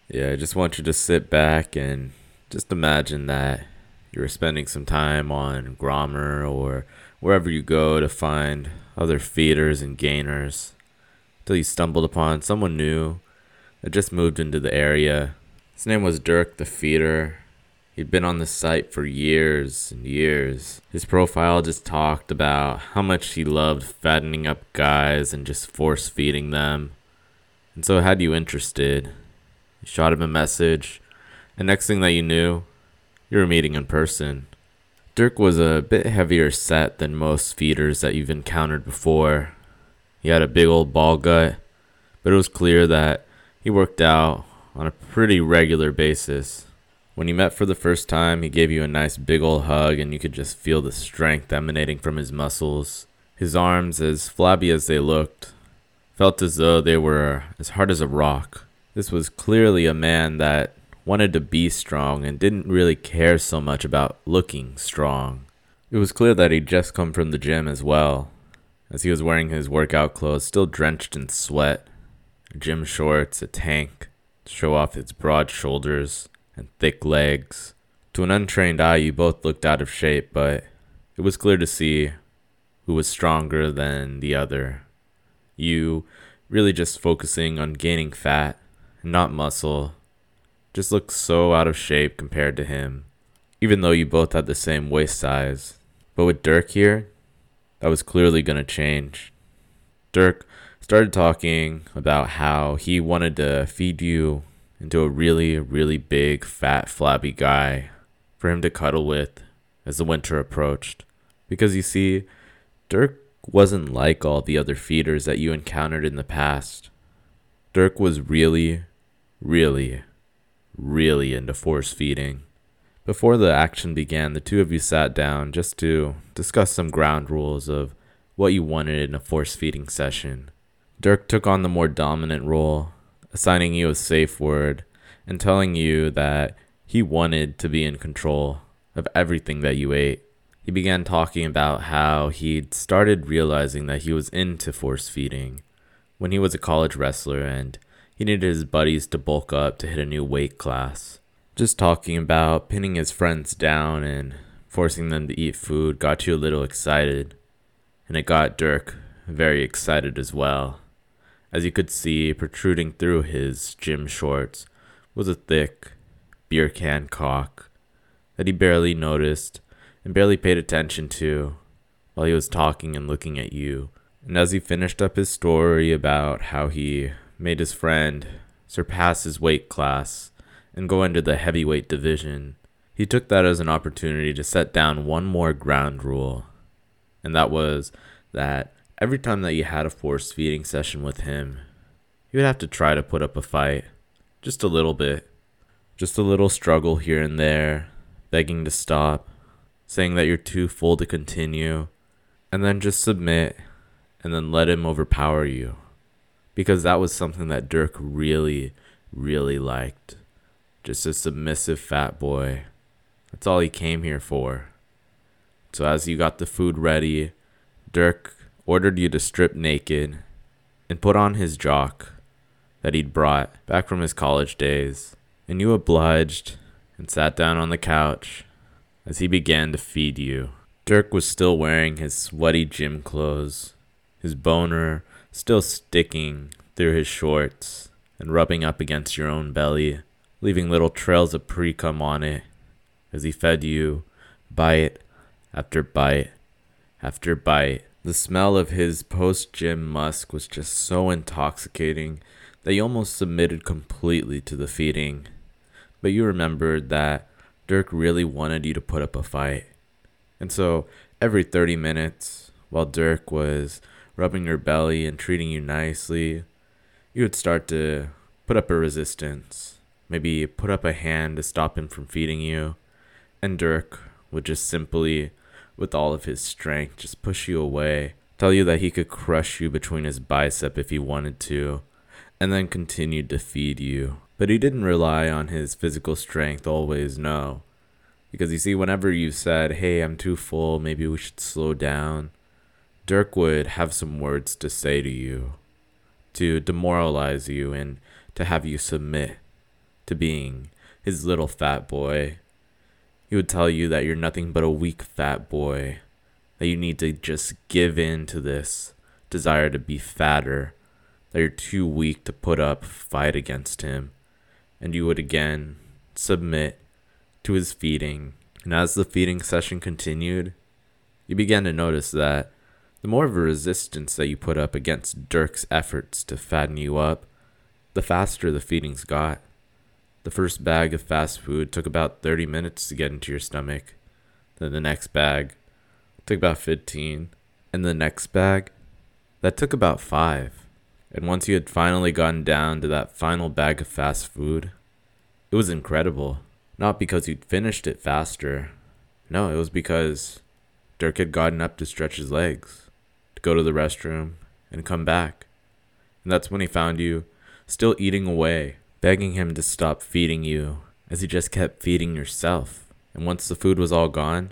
Yeah, I just want you to sit back and just imagine that you were spending some time on Grommer or wherever you go to find other feeders and gainers until you stumbled upon someone new that just moved into the area. His name was Dirk the Feeder. He'd been on the site for years and years. His profile just talked about how much he loved fattening up guys and just force feeding them. And so it had you interested. You shot him a message, and next thing that you knew, you were meeting in person. Dirk was a bit heavier set than most feeders that you've encountered before. He had a big old ball gut, but it was clear that he worked out on a pretty regular basis. When you met for the first time, he gave you a nice big old hug, and you could just feel the strength emanating from his muscles. His arms, as flabby as they looked, felt as though they were as hard as a rock. This was clearly a man that wanted to be strong and didn't really care so much about looking strong. It was clear that he'd just come from the gym as well, as he was wearing his workout clothes still drenched in sweat, gym shorts, a tank to show off his broad shoulders and thick legs. To an untrained eye, you both looked out of shape, but it was clear to see who was stronger than the other. You really just focusing on gaining fat and not muscle just looked so out of shape compared to him, even though you both had the same waist size. But with Dirk here, that was clearly going to change. Dirk started talking about how he wanted to feed you into a really, really big, fat, flabby guy for him to cuddle with as the winter approached. Because you see, Dirk wasn't like all the other feeders that you encountered in the past. Dirk was really, really, really into force feeding. Before the action began, the two of you sat down just to discuss some ground rules of what you wanted in a force feeding session. Dirk took on the more dominant role, assigning you a safe word and telling you that he wanted to be in control of everything that you ate. He began talking about how he'd started realizing that he was into force feeding when he was a college wrestler and he needed his buddies to bulk up to hit a new weight class. Just talking about pinning his friends down and forcing them to eat food got you a little excited, and it got Dirk very excited as well. As you could see, protruding through his gym shorts was a thick beer can cock that he barely noticed and barely paid attention to while he was talking and looking at you. And as he finished up his story about how he made his friend surpass his weight class and go into the heavyweight division, he took that as an opportunity to set down one more ground rule. And that was that every time that you had a force feeding session with him, you would have to try to put up a fight. Just a little bit. Just a little struggle here and there, begging to stop, saying that you're too full to continue, and then just submit and then let him overpower you. Because that was something that Dirk really, really liked. Just a submissive fat boy. That's all he came here for. So as you got the food ready, Dirk ordered you to strip naked and put on his jock that he'd brought back from his college days. And you obliged and sat down on the couch as he began to feed you. Dirk was still wearing his sweaty gym clothes, his boner still sticking through his shorts and rubbing up against your own belly, leaving little trails of pre-cum on it as he fed you bite after bite after bite. The smell of his post-gym musk was just so intoxicating that you almost submitted completely to the feeding. But you remembered that Dirk really wanted you to put up a fight. And so every 30 minutes, while Dirk was rubbing your belly and treating you nicely, you would start to put up a resistance. Maybe put up a hand to stop him from feeding you. And Dirk would just simply, with all of his strength, just push you away, tell you that he could crush you between his bicep if he wanted to, and then continued to feed you. But he didn't rely on his physical strength always, no. Because you see, whenever you said, hey, I'm too full, maybe we should slow down, Dirk would have some words to say to you, to demoralize you and to have you submit, to being his little fat boy. He would tell you that you're nothing but a weak fat boy, that you need to just give in to this desire to be fatter, that you're too weak to put up a fight against him, and you would again submit to his feeding. And as the feeding session continued, you began to notice that the more of a resistance that you put up against Dirk's efforts to fatten you up, the faster the feedings got. The first bag of fast food took about 30 minutes to get into your stomach. Then the next bag took about 15. And the next bag, that took about 5. And once you had finally gotten down to that final bag of fast food, it was incredible. Not because you'd finished it faster. No, it was because Dirk had gotten up to stretch his legs, to go to the restroom, and come back. And that's when he found you still eating away, begging him to stop feeding you, as he just kept feeding yourself. And once the food was all gone,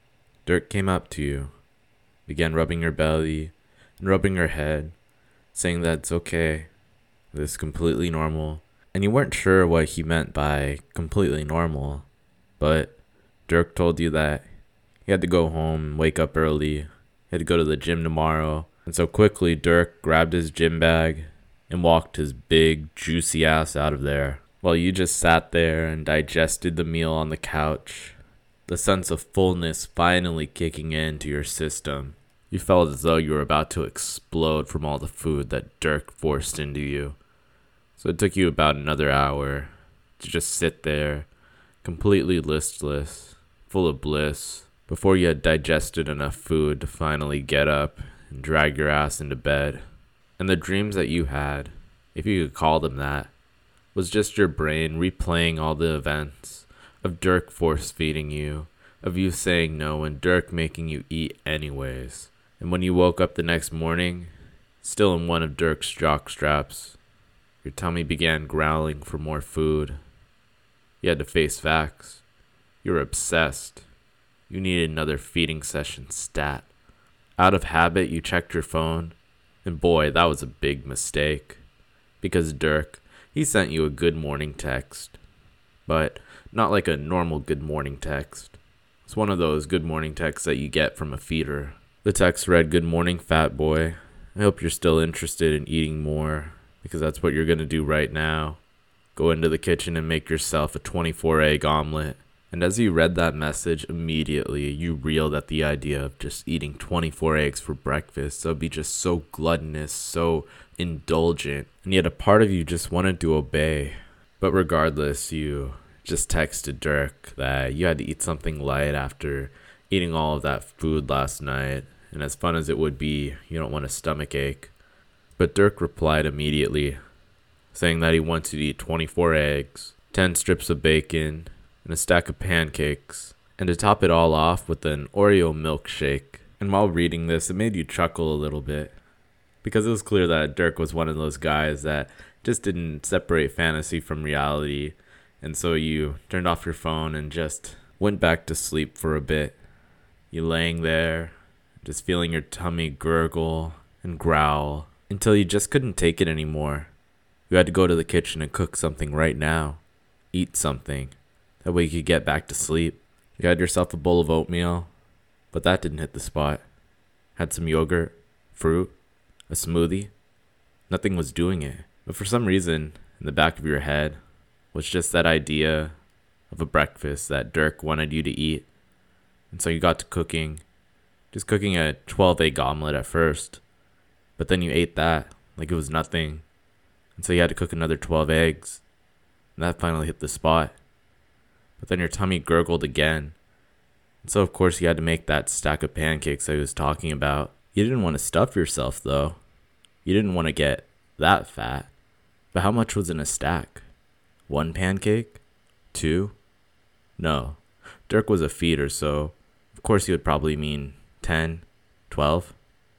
Dirk came up to you, began rubbing your belly and rubbing your head, saying that it's okay, that it's completely normal. And you weren't sure what he meant by completely normal, but Dirk told you that he had to go home and wake up early, he had to go to the gym tomorrow. And so quickly Dirk grabbed his gym bag and walked his big, juicy ass out of there, while you just sat there and digested the meal on the couch, the sense of fullness finally kicking into your system. You felt as though you were about to explode from all the food that Dirk forced into you. So it took you about another hour to just sit there, completely listless, full of bliss, before you had digested enough food to finally get up and drag your ass into bed. And the dreams that you had, if you could call them that, was just your brain replaying all the events of Dirk force feeding you, of you saying no and Dirk making you eat anyways. And when you woke up the next morning, still in one of Dirk's jock straps, your tummy began growling for more food. You had to face facts. You were obsessed. You needed another feeding session stat. Out of habit, you checked your phone, and boy, that was a big mistake. Because Dirk, he sent you a good morning text. But not like a normal good morning text. It's one of those good morning texts that you get from a feeder. The text read, "Good morning, fat boy. I hope you're still interested in eating more, because that's what you're going to do right now. Go into the kitchen and make yourself a 24-egg omelet." And as you read that message, immediately you reeled at the idea of just eating 24 eggs for breakfast. That would be just so gluttonous, so indulgent. And yet a part of you just wanted to obey. But regardless, you just texted Dirk that you had to eat something light after eating all of that food last night. And as fun as it would be, you don't want a stomach ache. But Dirk replied immediately, saying that he wanted to eat 24 eggs, 10 strips of bacon, and a stack of pancakes, and to top it all off with an Oreo milkshake. And while reading this, it made you chuckle a little bit, because it was clear that Dirk was one of those guys that just didn't separate fantasy from reality. And so you turned off your phone and just went back to sleep for a bit. You laying there, just feeling your tummy gurgle and growl, until you just couldn't take it anymore. You had to go to the kitchen and cook something right now. Eat something. That way you could get back to sleep. You had yourself a bowl of oatmeal, but that didn't hit the spot. Had some yogurt, fruit, a smoothie. Nothing was doing it. But for some reason, in the back of your head was just that idea of a breakfast that Dirk wanted you to eat. And so you got to cooking, just cooking a 12-egg omelet at first. But then you ate that like it was nothing. And so you had to cook another 12 eggs. And that finally hit the spot. But then your tummy gurgled again. And so of course you had to make that stack of pancakes I was talking about. You didn't want to stuff yourself though. You didn't want to get that fat. But how much was in a stack? 1 pancake? 2? No. Dirk was a feeder, so of course he would probably mean 10, 12,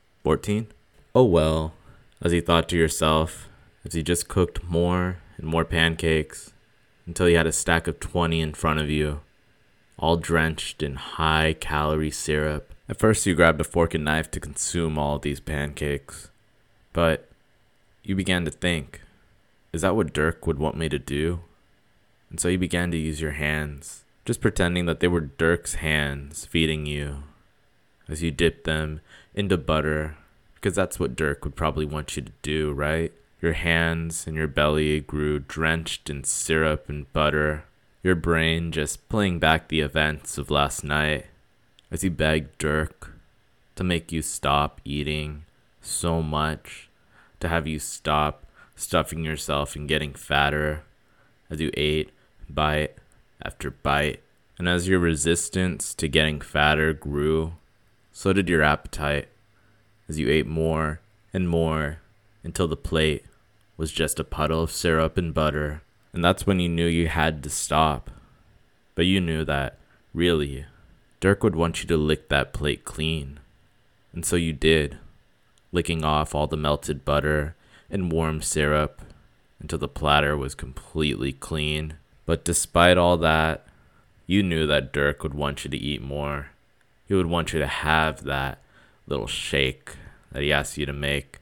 14. Oh well, as you thought to yourself, as he just cooked more and more pancakes, until you had a stack of 20 in front of you, all drenched in high-calorie syrup. At first you grabbed a fork and knife to consume all of these pancakes, but you began to think, is that what Dirk would want me to do? And so you began to use your hands, just pretending that they were Dirk's hands feeding you as you dipped them into butter, because that's what Dirk would probably want you to do, right? Your hands and your belly grew drenched in syrup and butter, your brain just playing back the events of last night as he begged Dirk to make you stop eating so much, to have you stop stuffing yourself and getting fatter as you ate bite after bite. And as your resistance to getting fatter grew, so did your appetite as you ate more and more until the plate was just a puddle of syrup and butter. And that's when you knew you had to stop. But you knew that, really, Dirk would want you to lick that plate clean. And so you did, licking off all the melted butter and warm syrup until the platter was completely clean. But despite all that, you knew that Dirk would want you to eat more. He would want you to have that little shake that he asked you to make.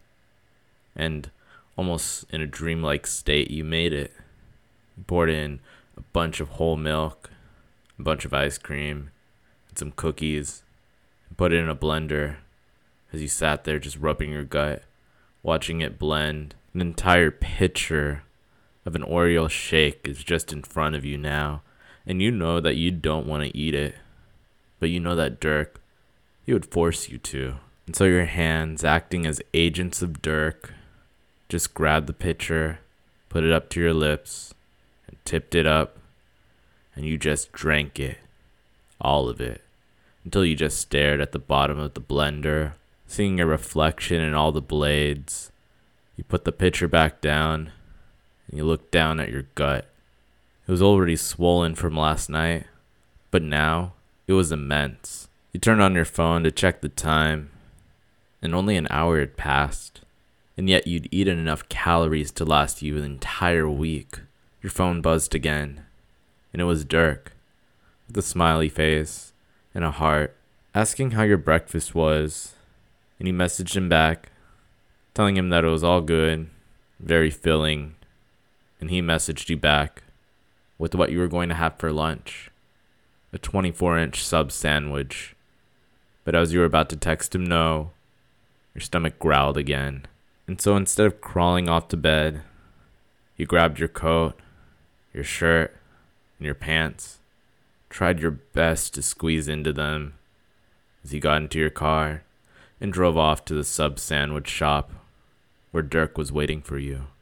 And almost in a dreamlike state, you made it. You poured in a bunch of whole milk, a bunch of ice cream, and some cookies, and put it in a blender as you sat there just rubbing your gut, watching it blend. An entire pitcher of an Oreo shake is just in front of you now, and you know that you don't want to eat it, but you know that Dirk, he would force you to. And so your hands, acting as agents of Dirk, just grabbed the pitcher, put it up to your lips, and tipped it up, and you just drank it, all of it, until you just stared at the bottom of the blender, seeing your reflection in all the blades. You put the pitcher back down, and you looked down at your gut. It was already swollen from last night, but now it was immense. You turned on your phone to check the time, and only an hour had passed, and yet you'd eaten enough calories to last you an entire week. Your phone buzzed again, and it was Dirk, with a smiley face and a heart, asking how your breakfast was, and you messaged him back, telling him that it was all good, very filling, and he messaged you back with what you were going to have for lunch, a 24-inch sub sandwich. But as you were about to text him no, your stomach growled again. And so instead of crawling off to bed, you grabbed your coat, your shirt, and your pants, tried your best to squeeze into them as you got into your car and drove off to the sub sandwich shop where Dirk was waiting for you.